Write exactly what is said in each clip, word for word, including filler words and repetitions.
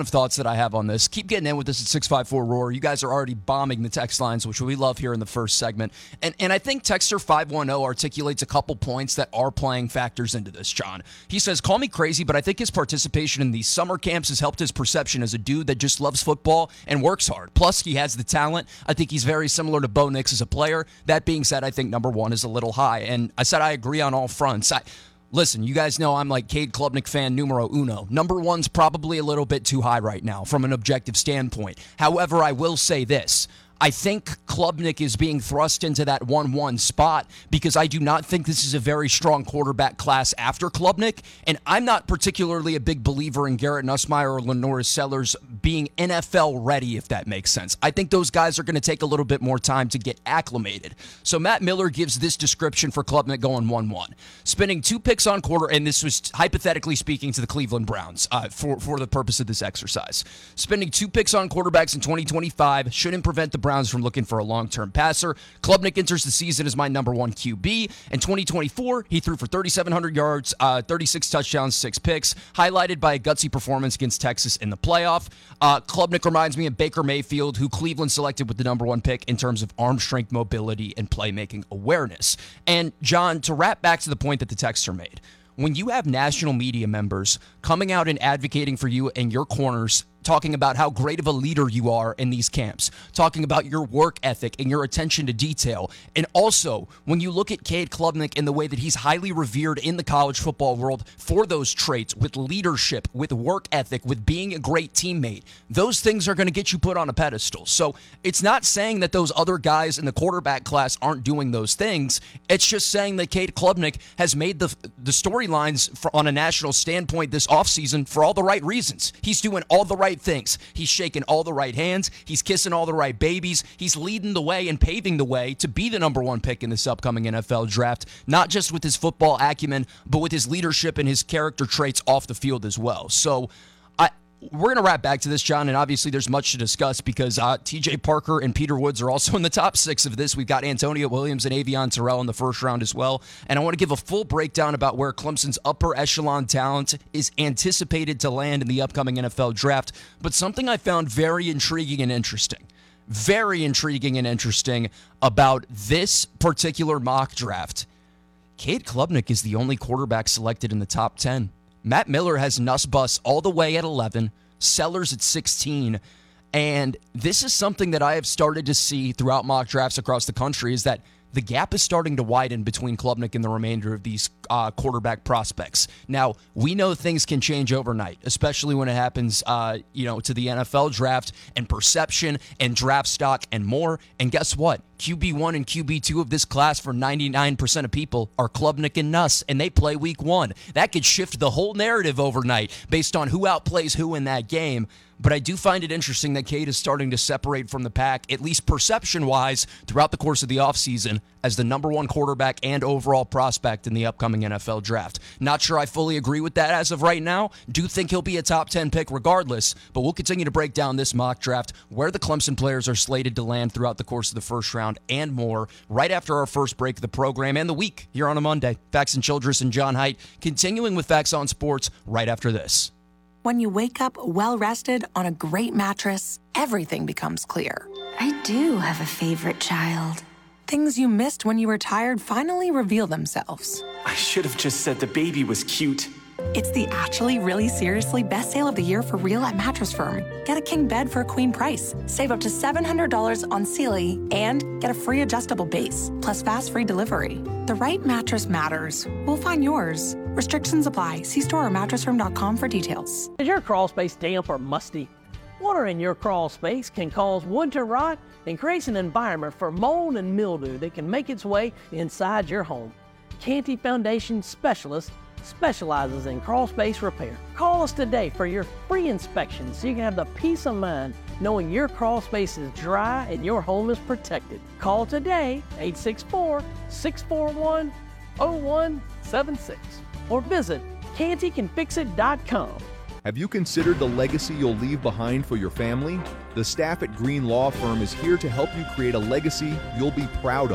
of thoughts that I have on this. Keep getting in with us at six five four roar. You guys are already bombing the text lines, which we love here in the first segment. And and I think Texter five one zero articulates a couple points that are playing factors into this, John. He says, call me crazy, but I think his participation in these summer camps has helped his perception as a dude that just loves football and works hard. Plus, he has the talent. I think he's very similar to Bo Nix as a player. That being said, I think number one is a little high. And I said I agree on all fronts. I Listen, you guys know I'm like Cade Klubnik fan numero uno. Number one's probably a little bit too high right now from an objective standpoint. However, I will say this. I think Klubnik is being thrust into that one one spot because I do not think this is a very strong quarterback class after Klubnik, and I'm not particularly a big believer in Garrett Nussmeier or Lenoris Sellers being N F L ready, if that makes sense. I think those guys are going to take a little bit more time to get acclimated. So Matt Miller gives this description for Klubnik going one one. Spending two picks on quarter, and this was hypothetically speaking to the Cleveland Browns uh, for, for the purpose of this exercise. Spending two picks on quarterbacks in twenty twenty-five shouldn't prevent the Browns from looking for a long-term passer. Klubnik enters the season as my number one Q B. In twenty twenty-four, he threw for thirty-seven hundred yards, uh, thirty-six touchdowns, six picks, highlighted by a gutsy performance against Texas in the playoff. Uh, Klubnik reminds me of Baker Mayfield, who Cleveland selected with the number one pick in terms of arm strength, mobility, and playmaking awareness. And, John, to wrap back to the point that the texter made, when you have national media members coming out and advocating for you and your corners, talking about how great of a leader you are in these camps, talking about your work ethic and your attention to detail. And also, when you look at Cade Klubnik and the way that he's highly revered in the college football world for those traits, with leadership, with work ethic, with being a great teammate, those things are going to get you put on a pedestal. So it's not saying that those other guys in the quarterback class aren't doing those things. It's just saying that Cade Klubnik has made the, the storylines on a national standpoint this offseason for all the right reasons. He's doing all the right things. He's shaking all the right hands. He's kissing all the right babies. He's leading the way and paving the way to be the number one pick in this upcoming N F L draft, not just with his football acumen, but with his leadership and his character traits off the field as well. So I we're going to wrap back to this, John, and obviously there's much to discuss because uh, T J Parker and Peter Woods are also in the top six of this. We've got Antonio Williams and Avion Terrell in the first round as well. And I want to give a full breakdown about where Clemson's upper echelon talent is anticipated to land in the upcoming N F L draft. But something I found very intriguing and interesting, very intriguing and interesting about this particular mock draft, Cade Klubnik is the only quarterback selected in the top ten. Matt Miller has Nuss Bus all the way at eleven, Sellers at sixteen, and this is something that I have started to see throughout mock drafts across the country is that the gap is starting to widen between Klubnik and the remainder of these uh, quarterback prospects. Now, we know things can change overnight, especially when it happens uh, you know, to the N F L draft and perception and draft stock and more. And guess what? Q B one and Q B two of this class for ninety-nine percent of people are Klubnik and Nuss, and they play week one. That could shift the whole narrative overnight based on who outplays who in that game. But I do find it interesting that Cade is starting to separate from the pack, at least perception-wise, throughout the course of the offseason as the number one quarterback and overall prospect in the upcoming N F L draft. Not sure I fully agree with that as of right now. Do think he'll be a top ten pick regardless, but we'll continue to break down this mock draft, where the Clemson players are slated to land throughout the course of the first round and more, right after our first break of the program and the week here on a Monday. Fax and Childress and John Haidt, continuing with Facts on Sports right after this. When you wake up well-rested on a great mattress, everything becomes clear. I do have a favorite child. Things you missed when you were tired finally reveal themselves. I should have just said the baby was cute. It's the actually really seriously best sale of the year for real at Mattress Firm. Get a king bed for a queen price. Save up to seven hundred dollars on Sealy and get a free adjustable base, plus fast free delivery. The right mattress matters. We'll find yours. Restrictions apply. See store or mattress firm dot com for details. Is your crawl space damp or musty? Water in your crawl space can cause wood to rot and creates an environment for mold and mildew that can make its way inside your home. Canty Foundation Specialist specializes in crawl space repair. Call us today for your free inspection so you can have the peace of mind knowing your crawl space is dry and your home is protected. Call today, eight six four, six four one, zero one seven six, or visit canty can fix it dot com. Have you considered the legacy you'll leave behind for your family? The staff at Green Law Firm is here to help you create a legacy you'll be proud of.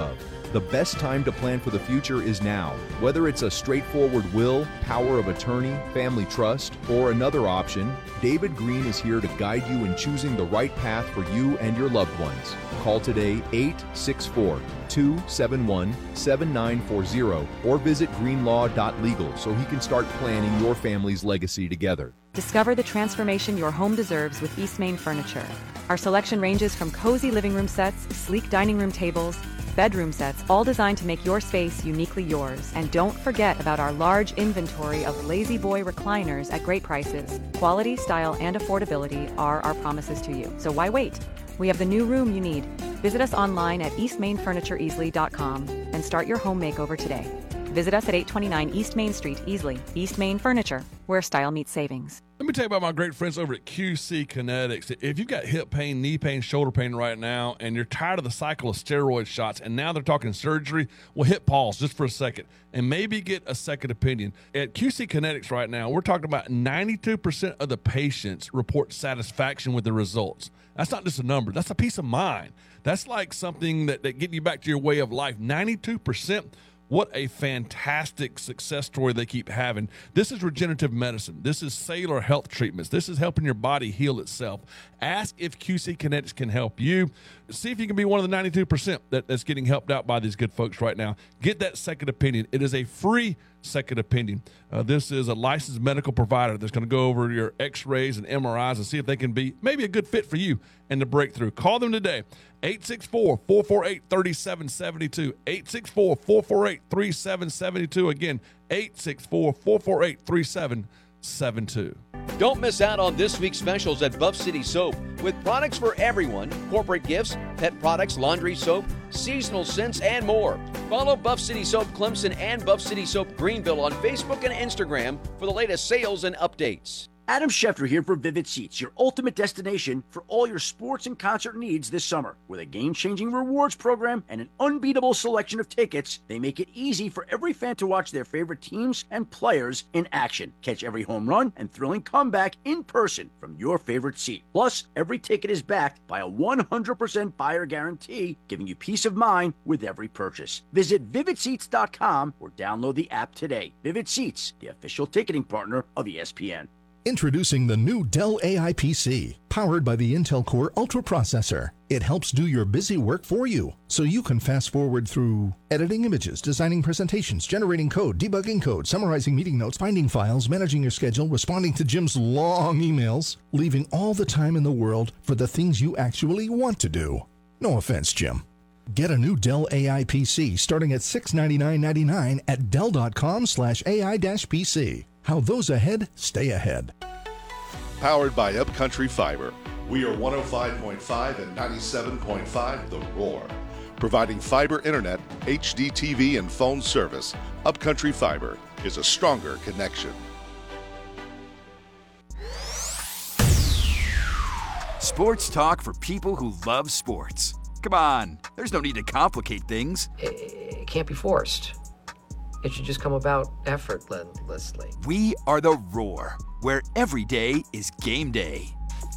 The best time to plan for the future is now. Whether it's a straightforward will, power of attorney, family trust, or another option, David Green is here to guide you in choosing the right path for you and your loved ones. Call today eight six four, two seven one, seven nine four zero or visit greenlaw dot legal so he can start planning your family's legacy together. Discover the transformation your home deserves with East Main Furniture. Our selection ranges from cozy living room sets, sleek dining room tables, bedroom sets, all designed to make your space uniquely yours. And don't forget about our large inventory of Lazy Boy recliners at great prices. Quality, style, and affordability are our promises to you. So why wait? We have the new room you need. Visit us online at east main furniture easily dot com and start your home makeover today. Visit us at eight twenty-nine East Main Street, Easley. East Main Furniture, where style meets savings. Let me tell you about my great friends over at Q C Kinetics. If you've got hip pain, knee pain, shoulder pain right now, and you're tired of the cycle of steroid shots, and now they're talking surgery, well, hit pause just for a second and maybe get a second opinion. At Q C Kinetics right now, we're talking about ninety-two percent of the patients report satisfaction with the results. That's not just a number. That's a peace of mind. That's like something that, that getting you back to your way of life. ninety-two percent. What a fantastic success story they keep having. This is regenerative medicine. This is cellular health treatments. This is helping your body heal itself. Ask if Q C Kinetics can help you. See if you can be one of the ninety-two percent that, that's getting helped out by these good folks right now. Get that second opinion. It is a free second opinion. Uh, this is a licensed medical provider that's going to go over your x-rays and M R Is and see if they can be maybe a good fit for you and the breakthrough. Call them today, eight six four, four four eight, three seven seven two, eight six four, four four eight, three seven seven two. Again, eight six four, four four eight, three seven seven two. Don't miss out on this week's specials at Buff City Soap. With products for everyone, corporate gifts, pet products, laundry soap, seasonal scents, and more. Follow Buff City Soap Clemson and Buff City Soap Greenville on Facebook and Instagram for the latest sales and updates. Adam Schefter here for Vivid Seats, your ultimate destination for all your sports and concert needs this summer. With a game-changing rewards program and an unbeatable selection of tickets, they make it easy for every fan to watch their favorite teams and players in action. Catch every home run and thrilling comeback in person from your favorite seat. Plus, every ticket is backed by a one hundred percent buyer guarantee, giving you peace of mind with every purchase. Visit vivid seats dot com or download the app today. Vivid Seats, the official ticketing partner of E S P N. Introducing the new Dell A I P C, powered by the Intel Core Ultra processor. It helps do your busy work for you, so you can fast forward through editing images, designing presentations, generating code, debugging code, summarizing meeting notes, finding files, managing your schedule, responding to Jim's long emails, leaving all the time in the world for the things you actually want to do. No offense, Jim. Get a new Dell A I P C starting at six hundred ninety-nine dollars and ninety-nine cents at dell.com slash AI-PC. How those ahead stay ahead. Powered by Upcountry Fiber. We are one oh five point five and ninety-seven point five The Roar. Providing fiber internet, H D T V, and phone service, Upcountry Fiber is a stronger connection. Sports talk for people who love sports. Come on, there's no need to complicate things. It can't be forced. It should just come about effortlessly. We are The Roar, where every day is game day.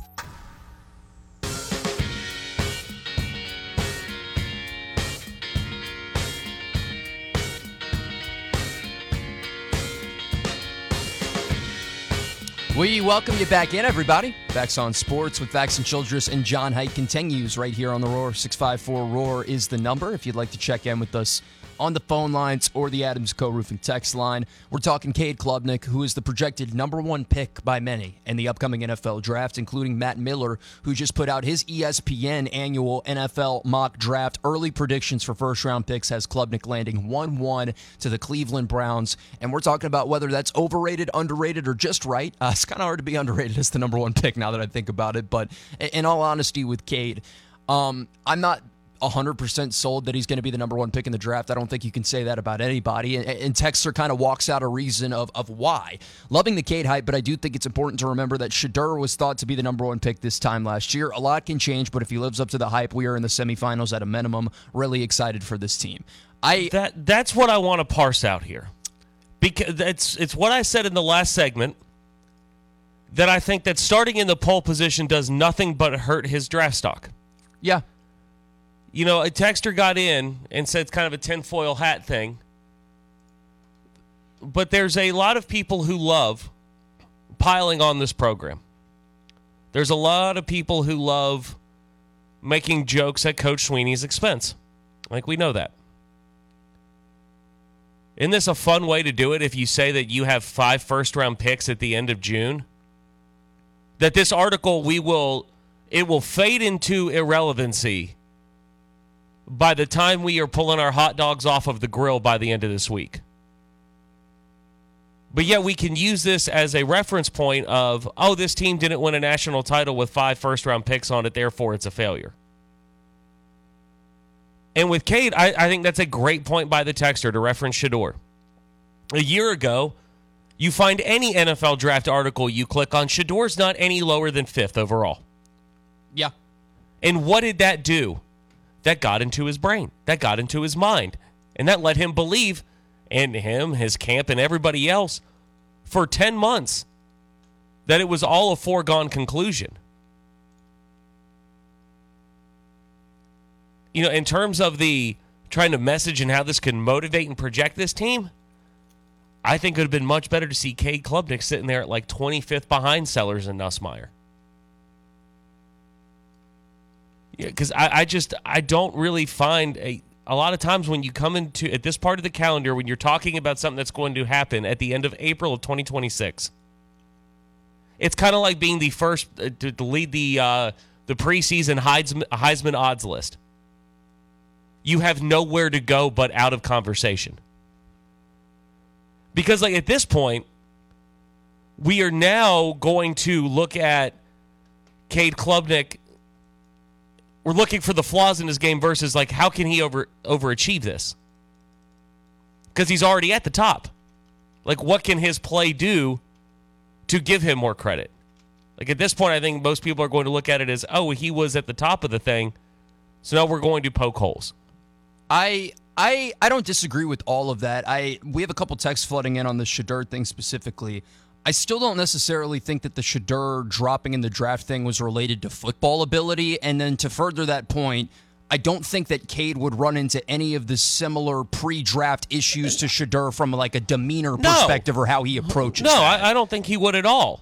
We welcome you back in, everybody. Vax on Sports with Vax and Childress and John Haidt continues right here on The Roar. six five four ROAR is the number if you'd like to check in with us on the phone lines or the Adams Co-Roofing text line. We're talking Cade Klubnik, who is the projected number one pick by many in the upcoming N F L draft, including Matt Miller, who just put out his E S P N annual N F L mock draft. Early predictions for first-round picks has Klubnik landing one one to the Cleveland Browns. And we're talking about whether that's overrated, underrated, or just right. Uh, it's kind of hard to be underrated as the number one pick now that I think about it. But in all honesty with Cade, um, I'm not one hundred percent sold that he's going to be the number one pick in the draft. I don't think you can say that about anybody. And, and Texter kind of walks out a reason of, of why. Loving the Cade hype, but I do think it's important to remember that Shedeur was thought to be the number one pick this time last year. A lot can change, but if he lives up to the hype, we are in the semifinals at a minimum. Really excited for this team. I that That's what I want to parse out here. Because it's, it's what I said in the last segment, that I think that starting in the pole position does nothing but hurt his draft stock. Yeah. you know, a texter got in and said it's kind of a tinfoil hat thing. But there's a lot of people who love piling on this program. There's a lot of people who love making jokes at Coach Sweeney's expense. Like, we know that. Isn't this a fun way to do it if you say that you have five first-round picks at the end of June? That this article, we will, it will fade into irrelevancy by the time we are pulling our hot dogs off of the grill by the end of this week. But yet we can use this as a reference point of, oh, this team didn't win a national title with five first-round picks on it, therefore it's a failure. And with Cade, I, I think that's a great point by the texter to reference Shedeur. A year ago, you find any N F L draft article you click on, Shedeur's not any lower than fifth overall. Yeah. And what did that do? That got into his brain. That got into his mind. And that let him believe, and him, his camp, and everybody else, for ten months, that it was all a foregone conclusion. You know, in terms of the trying to message and how this can motivate and project this team, I think it would have been much better to see Cade Klubnik sitting there at like twenty-fifth behind Sellers and Nussmeier. Yeah, because I, I just, I don't really find a... A lot of times when you come into at this part of the calendar, when you're talking about something that's going to happen at the end of April of twenty twenty-six, it's kind of like being the first uh, to, to lead the uh, the preseason Heisman, Heisman odds list. You have nowhere to go but out of conversation. Because like at this point, we are now going to look at Cade Klubnik. We're looking for the flaws in his game versus, like, how can he over overachieve this? Because he's already at the top. Like, what can his play do to give him more credit? Like, at this point, I think most people are going to look at it as, oh, he was at the top of the thing, so now we're going to poke holes. I I I don't disagree with all of that. I we have a couple texts flooding in on the Shedeur thing specifically. I still don't necessarily think that the Shedeur dropping in the draft thing was related to football ability. And then to further that point, I don't think that Cade would run into any of the similar pre-draft issues to Shedeur from like a demeanor No. perspective or how he approaches No, that. I, I don't think he would at all.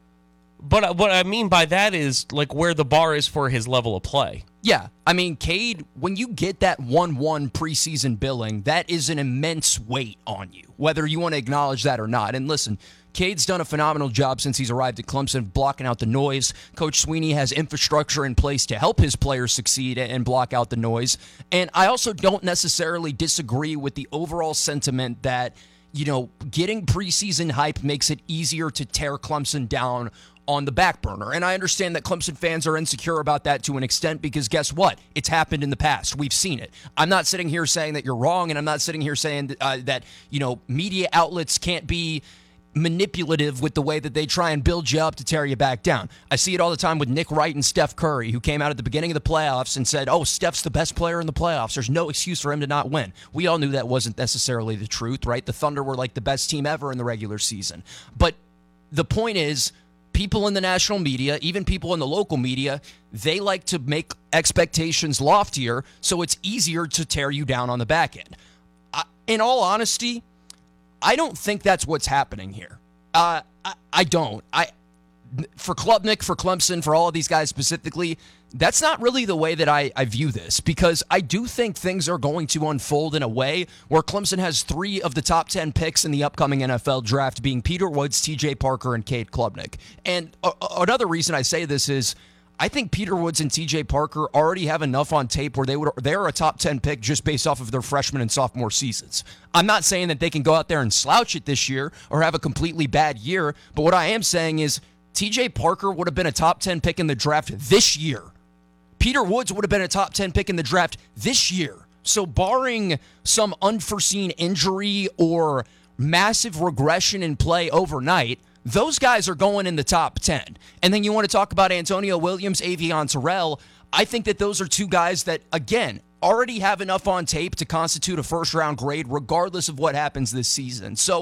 But what I mean by that is like where the bar is for his level of play. Yeah, I mean, Cade, when you get that one one preseason billing, that is an immense weight on you, whether you want to acknowledge that or not. And listen, Cade's done a phenomenal job since he's arrived at Clemson, blocking out the noise. Coach Sweeney has infrastructure in place to help his players succeed and block out the noise. And I also don't necessarily disagree with the overall sentiment that, you know, getting preseason hype makes it easier to tear Clemson down on the back burner. And I understand that Clemson fans are insecure about that to an extent because guess what? It's happened in the past. We've seen it. I'm not sitting here saying that you're wrong, and I'm not sitting here saying uh, that, you know, media outlets can't be manipulative with the way that they try and build you up to tear you back down. I see it all the time with Nick Wright and Steph Curry, who came out at the beginning of the playoffs and said, oh, Steph's the best player in the playoffs. There's no excuse for him to not win. We all knew that wasn't necessarily the truth, right? The Thunder were like the best team ever in the regular season. But the point is, people in the national media, even people in the local media, they like to make expectations loftier, so it's easier to tear you down on the back end. I, in all honesty, I don't think that's what's happening here. Uh, I, I don't. I for Klubnik, for Clemson, for all of these guys specifically, that's not really the way that I, I view this, because I do think things are going to unfold in a way where Clemson has three of the top ten picks in the upcoming N F L draft being Peter Woods, T J Parker, and Cade Klubnik. And uh, another reason I say this is I think Peter Woods and T J Parker already have enough on tape where they would they're a top ten pick just based off of their freshman and sophomore seasons. I'm not saying that they can go out there and slouch it this year or have a completely bad year, but what I am saying is T J Parker would have been a top ten pick in the draft this year. Peter Woods would have been a top ten pick in the draft this year. So barring some unforeseen injury or massive regression in play overnight, those guys are going in the top ten. And then you want to talk about Antonio Williams, Avion Terrell. I think that those are two guys that, again, already have enough on tape to constitute a first-round grade regardless of what happens this season. So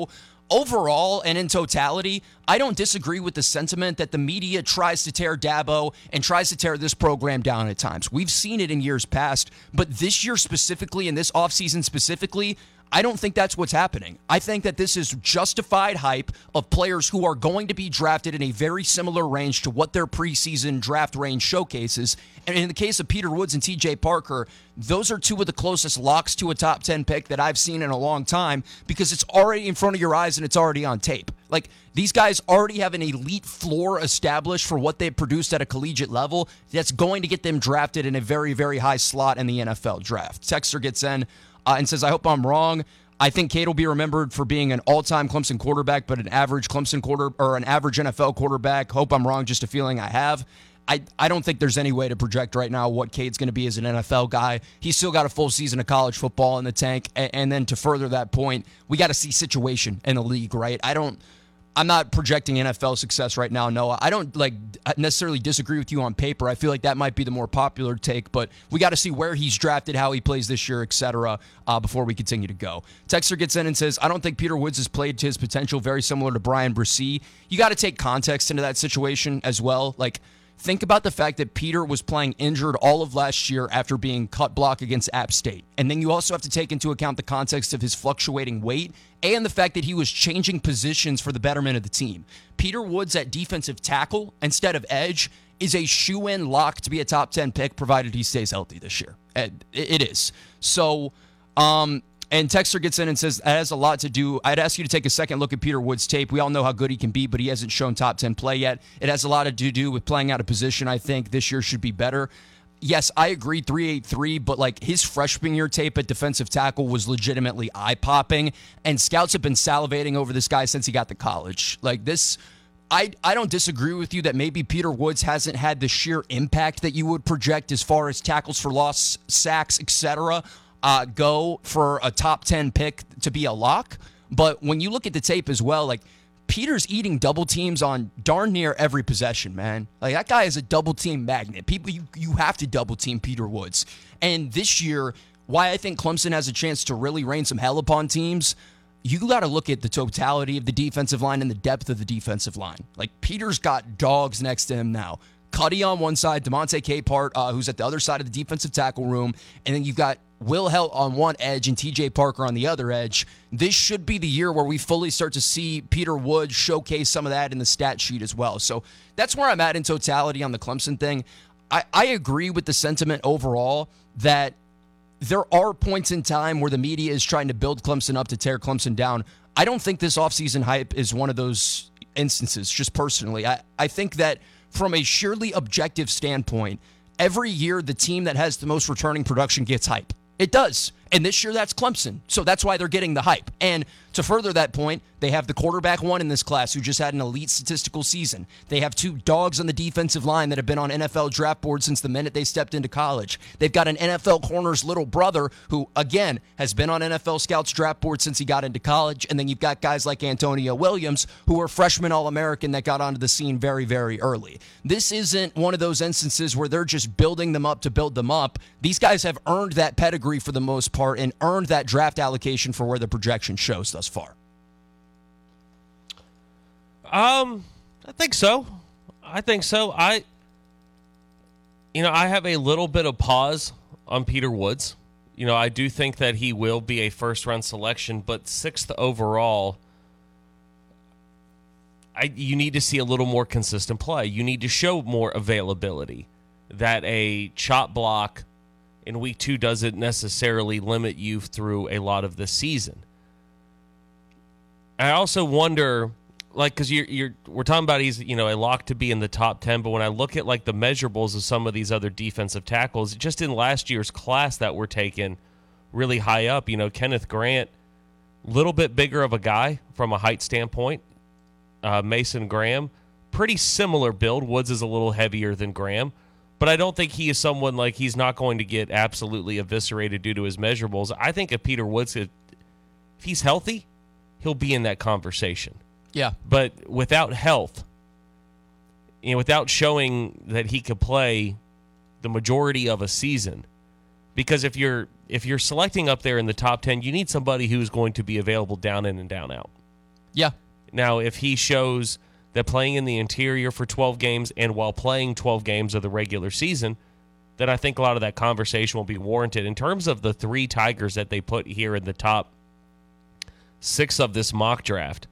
overall and in totality, I don't disagree with the sentiment that the media tries to tear Dabo and tries to tear this program down at times. We've seen it in years past, but this year specifically, and this offseason specifically, I don't think that's what's happening. I think that this is justified hype of players who are going to be drafted in a very similar range to what their preseason draft range showcases. And in the case of Peter Woods and T J Parker, those are two of the closest locks to a top ten pick that I've seen in a long time because it's already in front of your eyes and it's already on tape. Like, these guys already have an elite floor established for what they've produced at a collegiate level that's going to get them drafted in a very, very high slot in the N F L draft. Texter gets in uh, and says, I hope I'm wrong. I think Cade will be remembered for being an all-time Clemson quarterback, but an average Clemson quarter or an average N F L quarterback. Hope I'm wrong, just a feeling I have. I, I don't think there's any way to project right now what Cade's going to be as an N F L guy. He's still got a full season of college football in the tank. And, and then to further that point, we got to see situation in the league, right? I don't, I'm not projecting N F L success right now, Noah. I don't like necessarily disagree with you on paper. I feel like that might be the more popular take, but we got to see where he's drafted, how he plays this year, et cetera, uh, before we continue to go. Texter gets in and says, I don't think Peter Woods has played to his potential, very similar to Brian Bresee. You got to take context into that situation as well. Like, think about the fact that Peter was playing injured all of last year after being cut block against App State. And then you also have to take into account the context of his fluctuating weight and the fact that he was changing positions for the betterment of the team. Peter Woods at defensive tackle instead of edge is a shoe-in lock to be a top ten pick, provided he stays healthy this year. It is. So, um... And Texter gets in and says, that has a lot to do. I'd ask you to take a second look at Peter Woods' tape. We all know how good he can be, but he hasn't shown top ten play yet. It has a lot to do with playing out of position. I think this year should be better. Yes, I agree, three eighty-three, but like his freshman year tape at defensive tackle was legitimately eye-popping, and scouts have been salivating over this guy since he got to college. Like this, I, I don't disagree with you that maybe Peter Woods hasn't had the sheer impact that you would project as far as tackles for loss, sacks, et cetera, Uh, go for a top ten pick to be a lock. But when you look at the tape as well, like Peter's eating double teams on darn near every possession, man. Like that guy is a double team magnet. People, you, you have to double team Peter Woods. And this year, why I think Clemson has a chance to really rain some hell upon teams, you got to look at the totality of the defensive line and the depth of the defensive line. Like Peter's got dogs next to him now. Cuddy on one side, Demonte Capehart, uh, who's at the other side of the defensive tackle room, and then you've got Will Helt on one edge and T J Parker on the other edge. This should be the year where we fully start to see Peter Woods showcase some of that in the stat sheet as well. So that's where I'm at in totality on the Clemson thing. I, I agree with the sentiment overall that there are points in time where the media is trying to build Clemson up to tear Clemson down. I don't think this offseason hype is one of those instances, just personally. I, I think that from a sheerly objective standpoint, every year the team that has the most returning production gets hype. It does. And this year that's Clemson. So that's why they're getting the hype. And to further that point, they have the quarterback one in this class who just had an elite statistical season. They have two dogs on the defensive line that have been on N F L draft boards since the minute they stepped into college. They've got an N F L corner's little brother who, again, has been on N F L scouts draft boards since he got into college. And then you've got guys like Antonio Williams, who are freshman All-American that got onto the scene very, very early. This isn't one of those instances where they're just building them up to build them up. These guys have earned that pedigree for the most part and earned that draft allocation for where the projection shows thus far. Um, I think so. I think so. I, you know, I have a little bit of pause on Peter Woods. You know, I do think that he will be a first-round selection, but sixth overall, I you need to see a little more consistent play. You need to show more availability. That a chop block in week two doesn't necessarily limit you through a lot of the season. I also wonder, like, because you're you're we're talking about he's you know a lock to be in the top ten, but when I look at like the measurables of some of these other defensive tackles, just in last year's class that were taken really high up, you know, Kenneth Grant, little bit bigger of a guy from a height standpoint. Uh, Mason Graham, pretty similar build. Woods is a little heavier than Graham. But I don't think he is someone like he's not going to get absolutely eviscerated due to his measurables. I think if Peter Woods, if he's healthy, he'll be in that conversation. Yeah. But without health, you know, without showing that he could play the majority of a season, because if you're if you're selecting up there in the top ten, you need somebody who's going to be available down in and down out. Yeah. Now, if he shows that playing in the interior for twelve games and while playing twelve games of the regular season, then I think a lot of that conversation will be warranted. In terms of the three Tigers that they put here in the top six of this mock draft,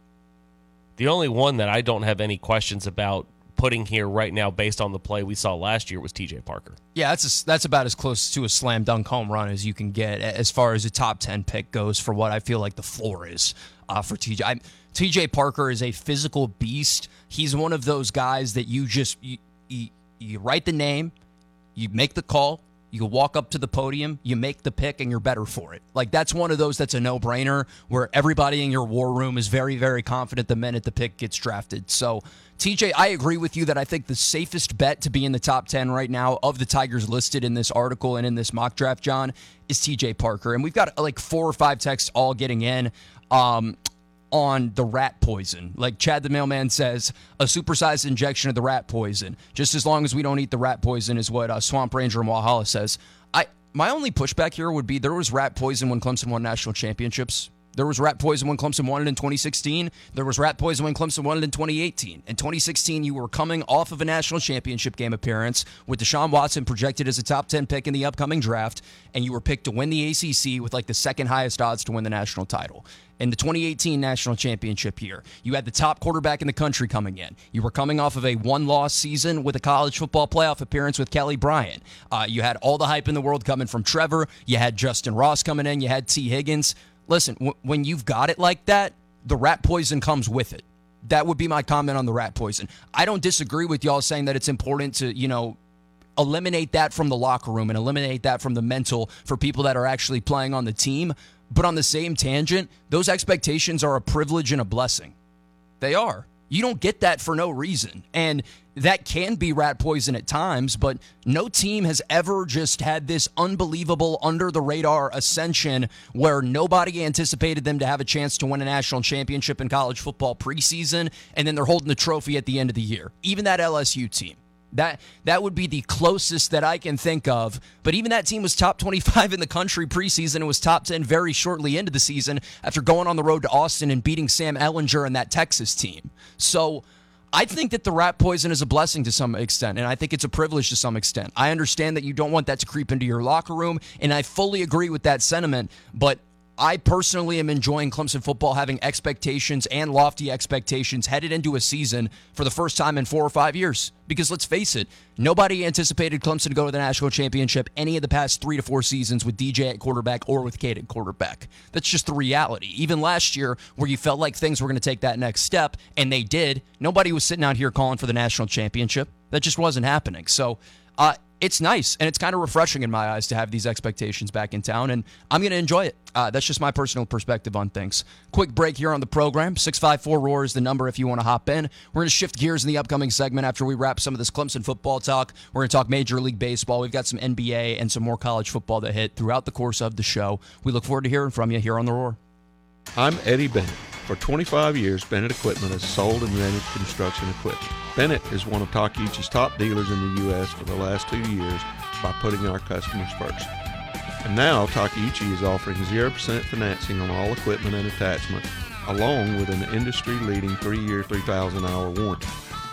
the only one that I don't have any questions about putting here right now based on the play we saw last year was T J Parker. Yeah, that's a, that's about as close to a slam dunk home run as you can get as far as a top ten pick goes for what I feel like the floor is uh, for T J. I, T J Parker is a physical beast. He's one of those guys that you just you, you, you write the name, you make the call, you walk up to the podium, you make the pick, and you're better for it. Like, that's one of those that's a no-brainer where everybody in your war room is very, very confident the minute the pick gets drafted. So, T J, I agree with you that I think the safest bet to be in the top ten right now of the Tigers listed in this article and in this mock draft, John, is T J Parker. And we've got like four or five texts all getting in. Um... on the rat poison. Like Chad the Mailman says, a supersized injection of the rat poison. Just as long as we don't eat the rat poison is what uh, Swamp Ranger and Walhalla says. I My only pushback here would be there was rat poison when Clemson won national championships. There was rat poison when Clemson won it in twenty sixteen. There was rat poison when Clemson won it in twenty eighteen. In twenty sixteen, you were coming off of a national championship game appearance with Deshaun Watson projected as a top ten pick in the upcoming draft, and you were picked to win the A C C with like the second highest odds to win the national title. In the twenty eighteen national championship year, you had the top quarterback in the country coming in. You were coming off of a one-loss season with a college football playoff appearance with Kelly Bryant. Uh, you had all the hype in the world coming from Trevor. You had Justin Ross coming in. You had T. Higgins. Listen, w- when you've got it like that, the rat poison comes with it. That would be my comment on the rat poison. I don't disagree with y'all saying that it's important to, you know, eliminate that from the locker room and eliminate that from the mental for people that are actually playing on the team. But on the same tangent, those expectations are a privilege and a blessing. They are. You don't get that for no reason. And that can be rat poison at times, but no team has ever just had this unbelievable under-the-radar ascension where nobody anticipated them to have a chance to win a national championship in college football preseason, and then they're holding the trophy at the end of the year. Even that L S U team. That that would be the closest that I can think of. But even that team was top twenty-five in the country preseason and was top ten very shortly into the season after going on the road to Austin and beating Sam Ehlinger and that Texas team. So I think that the rat poison is a blessing to some extent, and I think it's a privilege to some extent. I understand that you don't want that to creep into your locker room, and I fully agree with that sentiment, but I personally am enjoying Clemson football having expectations and lofty expectations headed into a season for the first time in four or five years. Because let's face it, nobody anticipated Clemson to go to the national championship any of the past three to four seasons with D J at quarterback or with Cade at quarterback. That's just the reality. Even last year, where you felt like things were going to take that next step, and they did, nobody was sitting out here calling for the national championship. That just wasn't happening. So, uh, it's nice, and it's kind of refreshing in my eyes to have these expectations back in town, and I'm going to enjoy it. Uh, that's just my personal perspective on things. Quick break here on the program. six five four R O A R is the number if you want to hop in. We're going to shift gears in the upcoming segment after we wrap some of this Clemson football talk. We're going to talk Major League Baseball. We've got some N B A and some more college football to hit throughout the course of the show. We look forward to hearing from you here on The Roar. I'm Eddie Bennett. For twenty-five years, Bennett Equipment has sold and rented construction equipment. Bennett is one of Takeuchi's top dealers in the U S for the last two years by putting our customers first. And now Takeuchi is offering zero percent financing on all equipment and attachments, along with an industry-leading three-year, three thousand hour warranty.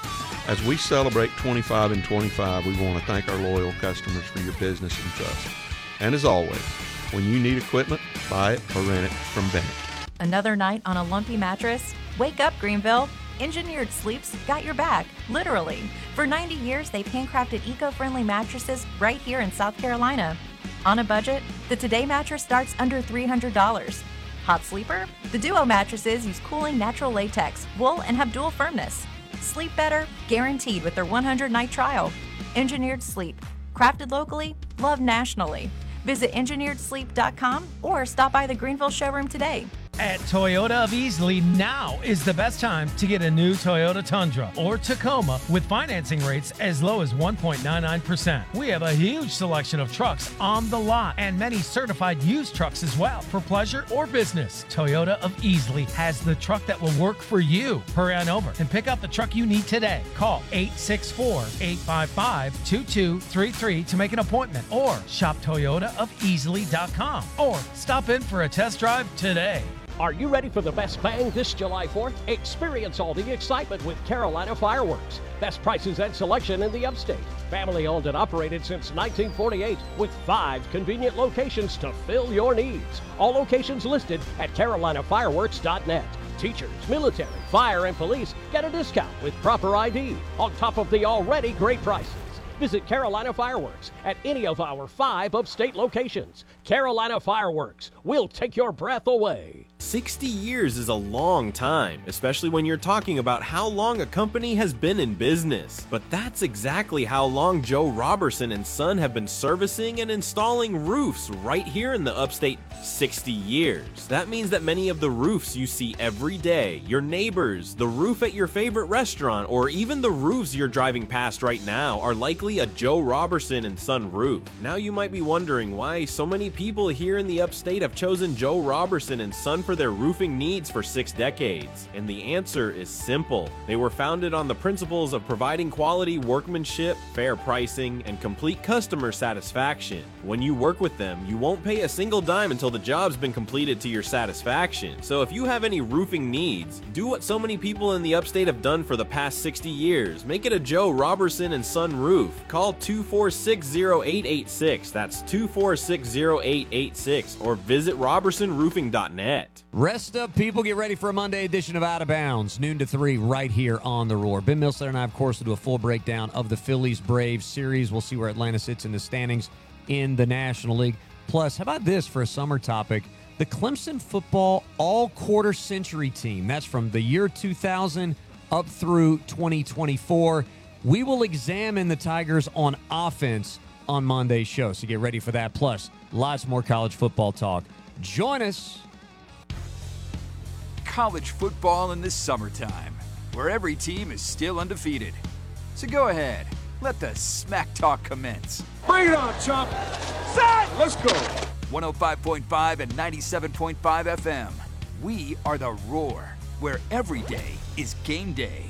As we celebrate twenty-five and twenty-five, we want to thank our loyal customers for your business and trust. And as always, when you need equipment, buy it or rent it from Bennett. Another night on a lumpy mattress? Wake up, Greenville. Engineered Sleep's got your back, literally. For ninety years, they've handcrafted eco-friendly mattresses right here in South Carolina. On a budget, the Today mattress starts under three hundred dollars. Hot sleeper? The Duo mattresses use cooling natural latex, wool, and have dual firmness. Sleep better, guaranteed with their one hundred night trial. Engineered Sleep. Crafted locally, loved nationally. Visit engineered sleep dot com or stop by the Greenville showroom today. At Toyota of Easley, now is the best time to get a new Toyota Tundra or Tacoma with financing rates as low as one point nine nine percent. We have a huge selection of trucks on the lot and many certified used trucks as well. For pleasure or business, Toyota of Easley has the truck that will work for you. Hurry on over and pick up the truck you need today. Call eight six four, eight five five, two two three three to make an appointment or shop toyota of easley dot com or stop in for a test drive today. Are you ready for the best bang this July fourth? Experience all the excitement with Carolina Fireworks. Best prices and selection in the upstate. Family owned and operated since nineteen forty-eight with five convenient locations to fill your needs. All locations listed at carolina fireworks dot net. Teachers, military, fire, and police get a discount with proper I D on top of the already great prices. Visit Carolina Fireworks at any of our five upstate locations. Carolina Fireworks will take your breath away. sixty years is a long time, especially when you're talking about how long a company has been in business. But that's exactly how long Joe Robertson and Son have been servicing and installing roofs right here in the upstate. sixty years. That means that many of the roofs you see every day, your neighbors, the roof at your favorite restaurant, or even the roofs you're driving past right now are likely a Joe Robertson and Son roof. Now you might be wondering why so many people here in the upstate have chosen Joe Robertson and Son for their roofing needs for six decades. And the answer is simple. They were founded on the principles of providing quality workmanship, fair pricing, and complete customer satisfaction. When you work with them, you won't pay a single dime until the job's been completed to your satisfaction. So if you have any roofing needs, do what so many people in the upstate have done for the past sixty years. Make it a Joe Robertson and Son roof. Call two four six, zero eight eight six. That's two four six, zero eight eight six, or visit robertson roofing dot net. Rest up, people. Get ready for a Monday edition of Out of Bounds, noon to three, right here on The Roar. Ben Milsler and I, of course, will do a full breakdown of the Phillies-Braves series. We'll see where Atlanta sits in the standings in the National League. Plus, how about this for a summer topic? The Clemson football all-quarter century team. That's from the year two thousand up through twenty twenty-four. We will examine the Tigers on offense on Monday's show, so get ready for that. Plus, lots more college football talk. Join us. College football in the summertime, where every team is still undefeated. So go ahead, let the smack talk commence. Bring it on, chump. Set! Let's go. one oh five point five and ninety-seven point five F M. We are The Roar, where every day is game day.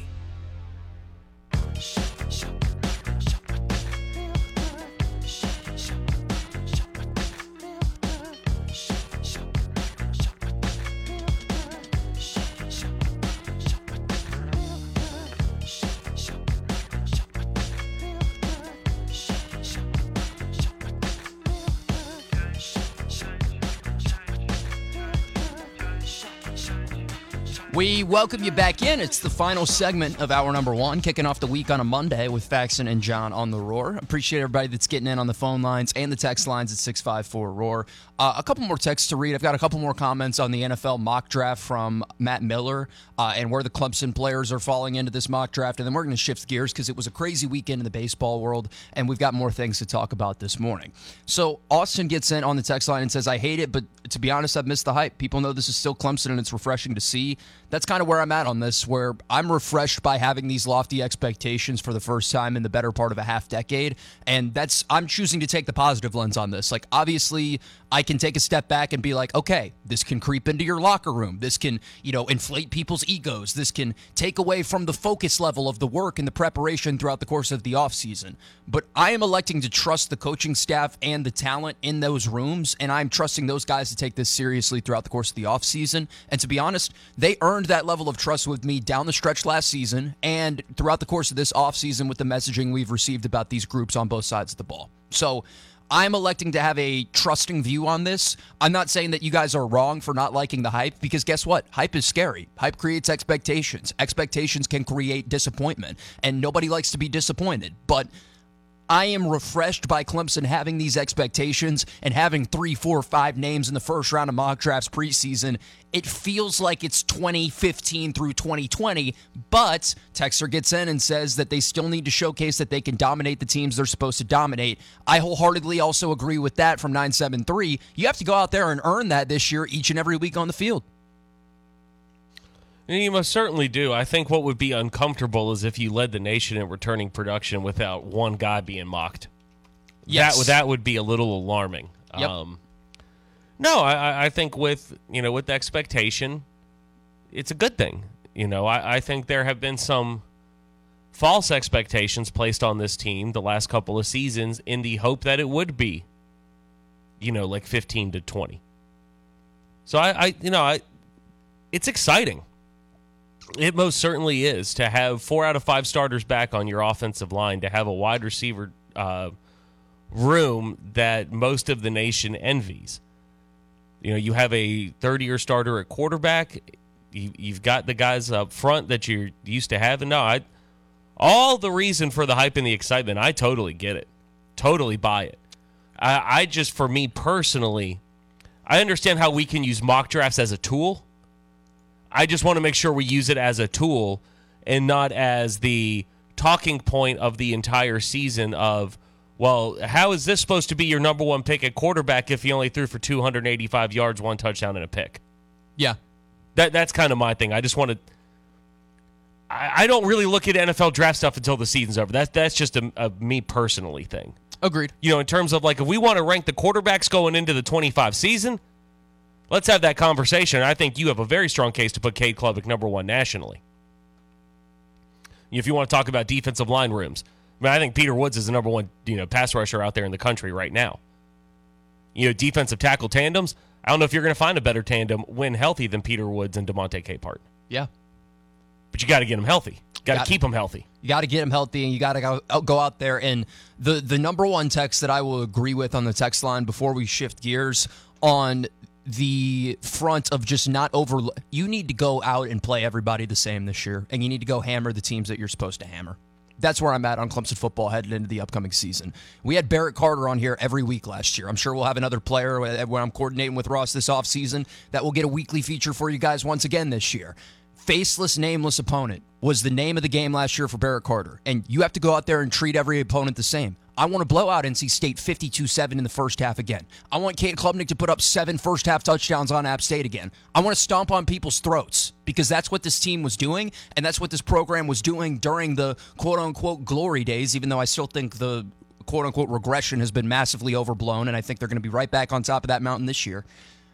We welcome you back in. It's the final segment of hour number one, kicking off the week on a Monday with Faxon and John on The Roar. Appreciate everybody that's getting in on the phone lines and the text lines at six five four roar. Uh, a couple more texts to read. I've got a couple more comments on the N F L mock draft from Matt Miller uh, and where the Clemson players are falling into this mock draft. And then we're going to shift gears because it was a crazy weekend in the baseball world, and we've got more things to talk about this morning. So Austin gets in on the text line and says, I hate it, but to be honest, I've missed the hype. People know this is still Clemson, and it's refreshing to see. That's kind of where I'm at on this, where I'm refreshed by having these lofty expectations for the first time in the better part of a half decade. And that's, I'm choosing to take the positive lens on this. Like, obviously, I can take a step back and be like, okay, this can creep into your locker room. This can, you know, inflate people's egos. This can take away from the focus level of the work and the preparation throughout the course of the offseason. But I am electing to trust the coaching staff and the talent in those rooms, and I'm trusting those guys to take this seriously throughout the course of the offseason. And to be honest, they earned that level of trust with me down the stretch last season and throughout the course of this offseason with the messaging we've received about these groups on both sides of the ball. So I'm electing to have a trusting view on this. I'm not saying that you guys are wrong for not liking the hype, because guess what? Hype is scary. Hype creates expectations. Expectations can create disappointment, and nobody likes to be disappointed. But I am refreshed by Clemson having these expectations and having three, four, five names in the first round of mock drafts preseason. It feels like it's twenty fifteen through twenty twenty, but Texter gets in and says that they still need to showcase that they can dominate the teams they're supposed to dominate. I wholeheartedly also agree with that from nine seven three. You have to go out there and earn that this year each and every week on the field. You most certainly do. I think what would be uncomfortable is if you led the nation in returning production without one guy being mocked. Yes. That, that would be a little alarming. Yep. Um, no, I, I think with, you know, with the expectation, it's a good thing. You know, I, I think there have been some false expectations placed on this team the last couple of seasons in the hope that it would be, you know, like fifteen to twenty. So I, I you know, I it's exciting. It most certainly is to have four out of five starters back on your offensive line, to have a wide receiver uh, room that most of the nation envies. You know, you have a third-year starter at quarterback. You, you've got the guys up front that you're used to having. No, I, all the reason for the hype and the excitement, I totally get it. Totally buy it. I, I just, for me personally, I understand how we can use mock drafts as a tool. I just want to make sure we use it as a tool and not as the talking point of the entire season of, well, how is this supposed to be your number one pick at quarterback if he only threw for two hundred eighty-five yards, one touchdown, and a pick? Yeah. That That's kind of my thing. I just want to I, I don't really look at N F L draft stuff until the season's over. That, that's just a, a me personally thing. Agreed. You know, in terms of, like, if we want to rank the quarterbacks going into the twenty-five season, let's have that conversation. I think you have a very strong case to put Cade Klubnik number one nationally. If you want to talk about defensive line rooms, I mean, I think Peter Woods is the number one, you know, pass rusher out there in the country right now. You know, defensive tackle tandems, I don't know if you're going to find a better tandem when healthy than Peter Woods and DeMonte Capehart. Yeah. But you got to get him healthy. Got to keep him healthy. You got to get him healthy, and you got to go, go out there. And the, the number one text that I will agree with on the text line before we shift gears on the front of just not over. You need to go out and play everybody the same this year, and you need to go hammer the teams that you're supposed to hammer. That's where I'm at on Clemson football headed into the upcoming season. We had Barrett Carter on here every week last year. I'm sure we'll have another player when I'm coordinating with Ross this offseason that will get a weekly feature for you guys once again this year. Faceless, nameless opponent was the name of the game last year for Barrett Carter. And you have to go out there and treat every opponent the same. I want to blow out N C State fifty-two seven in the first half again. I want Cade Klubnik to put up seven first-half touchdowns on App State again. I want to stomp on people's throats because that's what this team was doing, and that's what this program was doing during the quote-unquote glory days, even though I still think the quote-unquote regression has been massively overblown, and I think they're going to be right back on top of that mountain this year.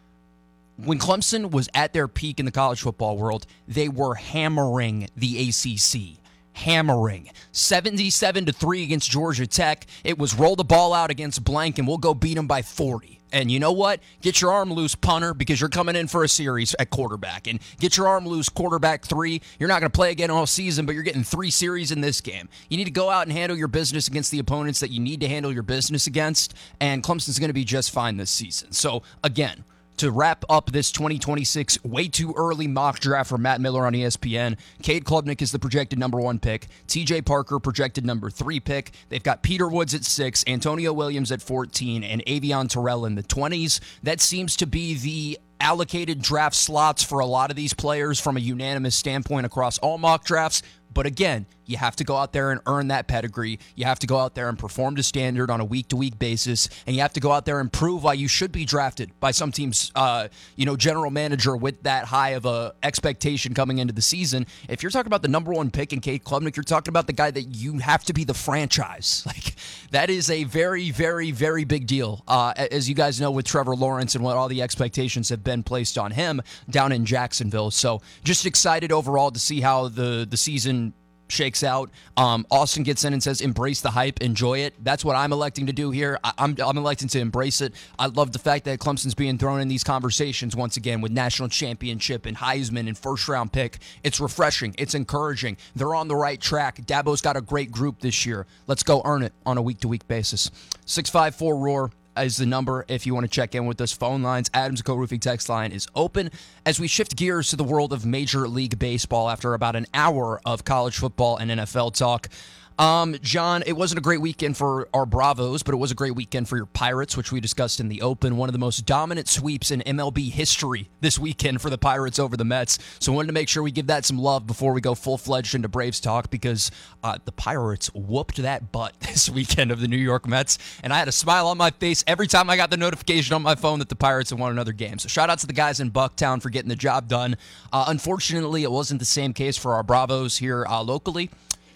When Clemson was at their peak in the college football world, they were hammering the A C C. Hammering. seventy-seven to three against Georgia Tech. It was roll the ball out against blank, and we'll go beat them by forty. And you know what? Get your arm loose, punter, because you're coming in for a series at quarterback. And get your arm loose, quarterback three. You're not going to play again all season, but you're getting three series in this game. You need to go out and handle your business against the opponents that you need to handle your business against, and Clemson's going to be just fine this season. So, again, to wrap up this twenty twenty-six way too early mock draft for Matt Miller on E S P N, Cade Klubnik is the projected number one pick. T J Parker projected number three pick. They've got Peter Woods at six, Antonio Williams at fourteen, and Avion Terrell in the twenties. That seems to be the allocated draft slots for a lot of these players from a unanimous standpoint across all mock drafts. But again, you have to go out there and earn that pedigree. You have to go out there and perform to standard on a week-to-week basis, and you have to go out there and prove why you should be drafted by some team's, uh, you know, general manager with that high of a expectation coming into the season. If you're talking about the number one pick in Cade Klubnik, you're talking about the guy that you have to be the franchise. Like, that is a very, very, very big deal. Uh, as you guys know, with Trevor Lawrence and what all the expectations have been placed on him down in Jacksonville. So, just excited overall to see how the the season shakes out. Um, Austin gets in and says, embrace the hype, enjoy it. That's what I'm electing to do here. I, I'm, I'm electing to embrace it. I love the fact that Clemson's being thrown in these conversations once again with national championship and Heisman and first round pick. It's refreshing. It's encouraging. They're on the right track. Dabo's got a great group this year. Let's go earn it on a week-to-week basis. six five four roar is the number if you want to check in with us. Phone lines, Adams Co-Roofing text line is open as we shift gears to the world of Major League Baseball after about an hour of college football and N F L talk. Um, John, it wasn't a great weekend for our Bravos, but it was a great weekend for your Pirates, which we discussed in the open. One of the most dominant sweeps in M L B history this weekend for the Pirates over the Mets. So I wanted to make sure we give that some love before we go full-fledged into Braves talk because uh, the Pirates whooped that butt this weekend of the New York Mets. And I had a smile on my face every time I got the notification on my phone that the Pirates had won another game. So shout out to the guys in Bucktown for getting the job done. Uh, unfortunately, it wasn't the same case for our Bravos here uh, locally.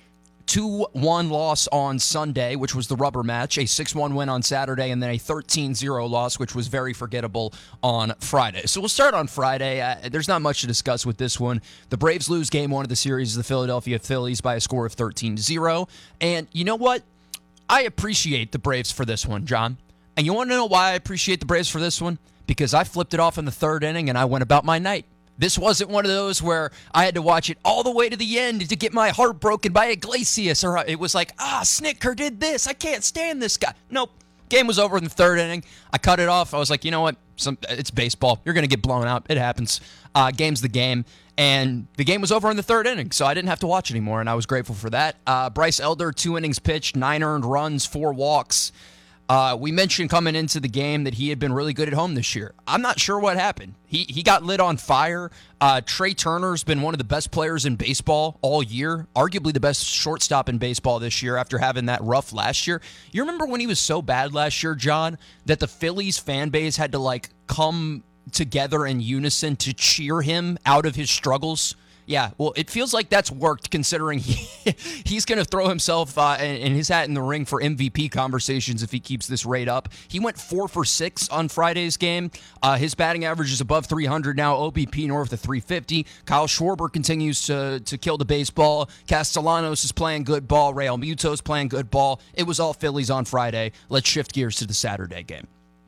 two one loss on Sunday, which was the rubber match, a six one win on Saturday, and then a thirteen zero loss, which was very forgettable on Friday. So we'll start on Friday. Uh, there's not much to discuss with this one. The Braves lose game one of the series to the Philadelphia Phillies by a score of thirteen to zero. And you know what? I appreciate the Braves for this one, John. And you want to know why I appreciate the Braves for this one? Because I flipped it off in the third inning and I went about my night. This wasn't one of those where I had to watch it all the way to the end to get my heart broken by Iglesias, or it was like, ah, Snitker did this. I can't stand this guy. Nope. Game was over in the third inning. I cut it off. I was like, you know what? Some, it's baseball. You're going to get blown out. It happens. Uh, game's the game. And the game was over in the third inning, so I didn't have to watch anymore, and I was grateful for that. Uh, Bryce Elder, two innings pitched, nine earned runs, four walks. Uh, we mentioned coming into the game that he had been really good at home this year. I'm not sure what happened. He he got lit on fire. Uh, Trey Turner's been one of the best players in baseball all year, arguably the best shortstop in baseball this year after having that rough last year. You remember when he was so bad last year, John, that the Phillies fan base had to like come together in unison to cheer him out of his struggles? Yeah, well, it feels like that's worked considering he, he's going to throw himself uh, and his hat in the ring for M V P conversations if he keeps this rate up. He went four for six on Friday's game. Uh, his batting average is above three hundred now, O B P north of three fifty. Kyle Schwarber continues to, to kill the baseball. Castellanos is playing good ball. Real Muto's playing good ball. It was all Phillies on Friday. Let's shift gears to the Saturday game.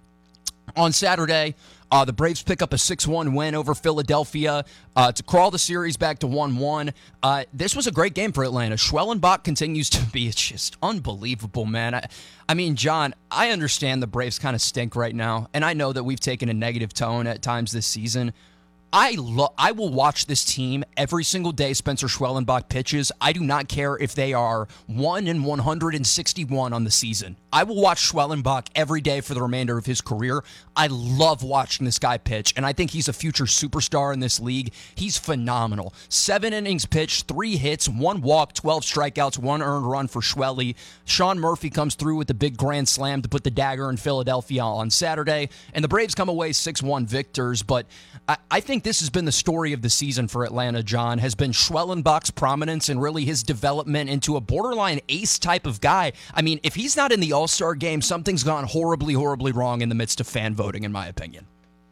On Saturday, uh, the Braves pick up a six one win over Philadelphia uh, to crawl the series back to one one. Uh, this was a great game for Atlanta. Schwellenbach continues to be it's just unbelievable, man. I, I mean, John, I understand the Braves kind of stink right now, and I know that we've taken a negative tone at times this season. I lo- I will watch this team every single day Spencer Schwellenbach pitches. I do not care if they are one in one hundred sixty-one on the season. I will watch Schwellenbach every day for the remainder of his career. I love watching this guy pitch, and I think he's a future superstar in this league. He's phenomenal. Seven innings pitched, three hits, one walk, twelve strikeouts, one earned run for Schwelly. Sean Murphy comes through with the big grand slam to put the dagger in Philadelphia on Saturday, and the Braves come away six one victors, but I, I think this has been the story of the season for Atlanta, John, has been Schwellenbach's prominence and really his development into a borderline ace type of guy. I mean, if he's not in the All-Star game, something's gone horribly, horribly wrong in the midst of fan voting, in my opinion.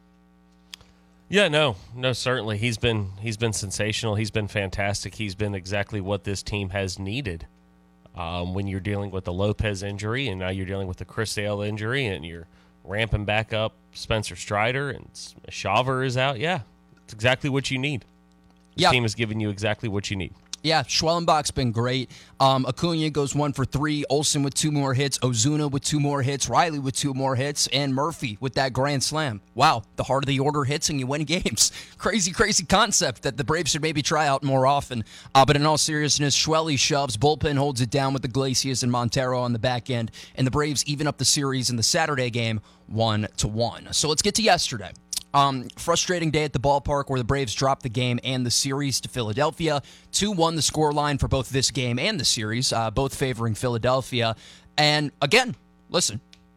Yeah, no, no, certainly. He's been he's been sensational. He's been fantastic. He's been exactly what this team has needed. Um, when you're dealing with the Lopez injury, and now you're dealing with the Chris Sale injury, and you're ramping back up Spencer Strider, and Shaver is out. Yeah, it's exactly what you need. This yeah. team has given you exactly what you need. Yeah, Schwellenbach's been great. Um, Acuna goes one for three. Olsen with two more hits. Ozuna with two more hits. Riley with two more hits. And Murphy with that grand slam. Wow, the heart of the order hits and you win games. Crazy, crazy concept that the Braves should maybe try out more often. Uh, but in all seriousness, Schwelly shoves. Bullpen holds it down with Iglesias and Montero on the back end. And the Braves even up the series in the Saturday game one to one. So let's get to yesterday. Um, frustrating day at the ballpark where the Braves dropped the game and the series to Philadelphia. two one the scoreline for both this game and the series, uh, both favoring Philadelphia. And again, listen,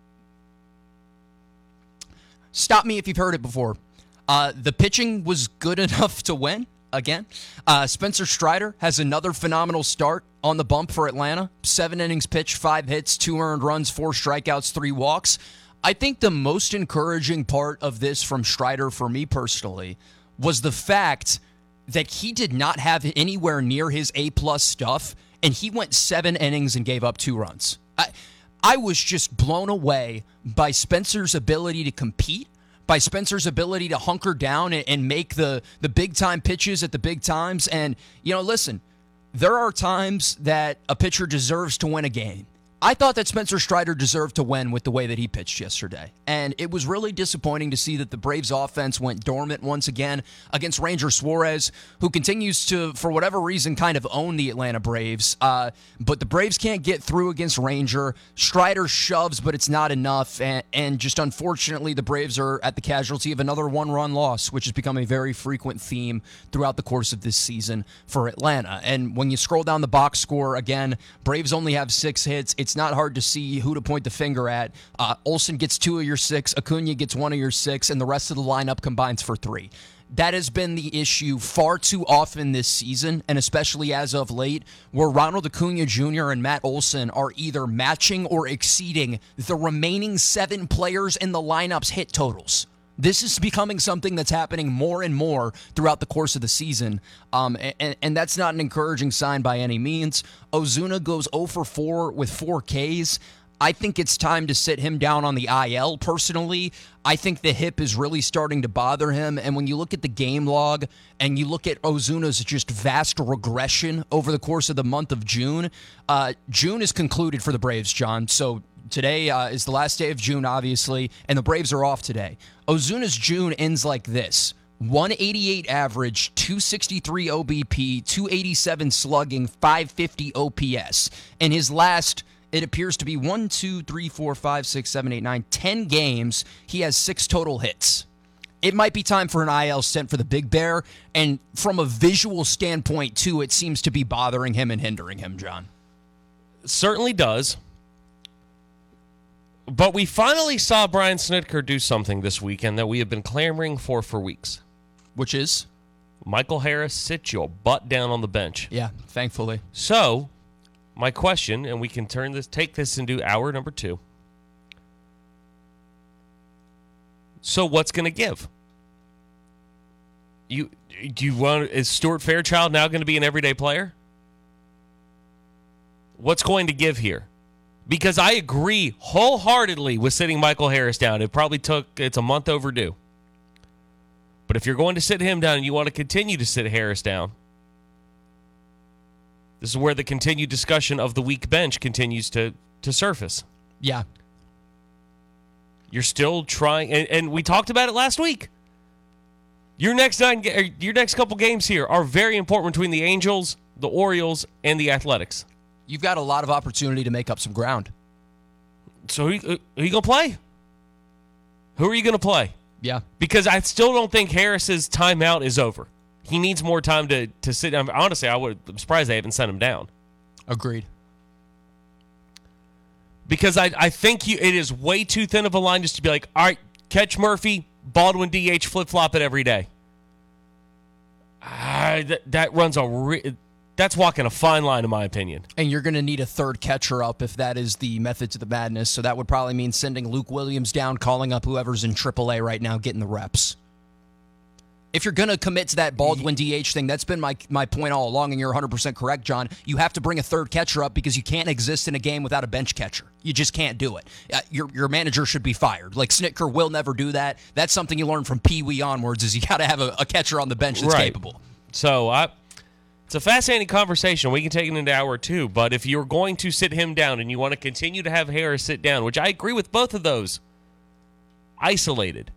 stop me if you've heard it before. Uh, the pitching was good enough to win again. Uh, Spencer Strider has another phenomenal start on the bump for Atlanta. Seven innings pitched, five hits, two earned runs, four strikeouts, three walks. I think the most encouraging part of this from Strider for me personally was the fact that he did not have anywhere near his A-plus stuff, and he went seven innings and gave up two runs. I, I was just blown away by Spencer's ability to compete, by Spencer's ability to hunker down and, and make the, the big-time pitches at the big times. And, you know, listen, there are times that a pitcher deserves to win a game. I thought that Spencer Strider deserved to win with the way that he pitched yesterday. And it was really disappointing to see that the Braves offense went dormant once again against Ranger Suarez, who continues to, for whatever reason, kind of own the Atlanta Braves. Uh, but the Braves can't get through against Ranger. Strider shoves, but it's not enough. And, and just unfortunately, the Braves are at the casualty of another one-run loss, which has become a very frequent theme throughout the course of this season for Atlanta. And when you scroll down the box score, again, Braves only have six hits. It's not hard to see who to point the finger at. Uh, Olsen gets two of your six, Acuna gets one of your six, and the rest of the lineup combines for three. That has been the issue far too often this season, and especially as of late, where Ronald Acuna Junior and Matt Olsen are either matching or exceeding the remaining seven players in the lineup's hit totals. This is becoming something that's happening more and more throughout the course of the season, um, and, and that's not an encouraging sign by any means. Ozuna goes oh for four with four Ks. I think it's time to sit him down on the I L personally. I think the hip is really starting to bother him. And when you look at the game log and you look at Ozuna's just vast regression over the course of the month of June, uh, June is concluded for the Braves, John. So today uh, is the last day of June, obviously, and the Braves are off today. Ozuna's June ends like this. one eighty-eight average, two sixty-three O B P, two eighty-seven slugging, five fifty O P S. And his last... It appears to be one, two, three, four, five, six, seven, eight, nine, ten games. He has six total hits. It might be time for an I L stint for the Big Bear. And from a visual standpoint, too, it seems to be bothering him and hindering him, John. Certainly does. But we finally saw Brian Snitker do something this weekend that we have been clamoring for for weeks. Which is? Michael Harris, sit your butt down on the bench. Yeah, thankfully. So... my question, and we can turn this, take this into hour number two. So what's going to give? You do you want is Stuart Fairchild now going to be an everyday player? What's going to give here? Because I agree wholeheartedly with sitting Michael Harris down. It probably took it's a month overdue. But if you're going to sit him down and you want to continue to sit Harris down, this is where the continued discussion of the weak bench continues to, to surface. Yeah. You're still trying, and, and we talked about it last week. Your next nine, your next couple games here are very important between the Angels, the Orioles, and the Athletics. You've got a lot of opportunity to make up some ground. So who, who are you going to play? Who are you going to play? Yeah. Because I still don't think Harris's timeout is over. He needs more time to, to sit down. Honestly, I would, I'm surprised they haven't sent him down. Agreed. Because I, I think you, it is way too thin of a line just to be like, all right, catch Murphy, Baldwin D H, flip-flop it every day. Uh, that, that runs a... Re- that's walking a fine line, in my opinion. And you're going to need a third catcher up if that is the method to the madness. So that would probably mean sending Luke Williams down, calling up whoever's in triple A right now, getting the reps. If you're going to commit to that Baldwin D H thing, that's been my my point all along, and you're one hundred percent correct, John. You have to bring a third catcher up because you can't exist in a game without a bench catcher. You just can't do it. Uh, your your manager should be fired. Like, Snitker will never do that. That's something you learn from Pee Wee onwards, is you got to have a, a catcher on the bench that's right. capable. So I, it's a fascinating conversation. We can take it into hour two, but if you're going to sit him down and you want to continue to have Harris sit down, which I agree with both of those, isolated,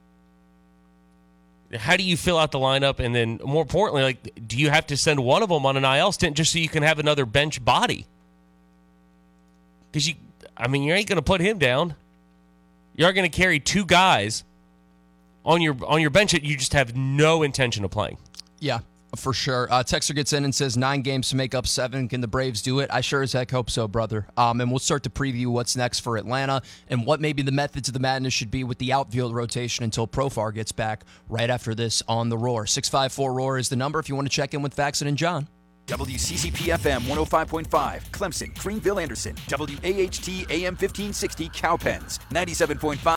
how do you fill out the lineup? And then, more importantly, like, do you have to send one of them on an I L stint just so you can have another bench body? Because you, I mean, you ain't going to put him down. You are going to carry two guys on your on your bench that you just have no intention of playing. Yeah, for sure. Uh, Texter gets in and says nine games to make up seven. Can the Braves do it? I sure as heck hope so, brother. Um, and we'll start to preview what's next for Atlanta and what maybe the methods of the madness should be with the outfield rotation until Profar gets back right after this on The Roar. six five four ROAR is the number if you want to check in with Faxon and John. W C C P F M one oh five point five, Clemson, Greenville, Anderson. W A H T A M fifteen sixty, Cowpens, ninety-seven point five.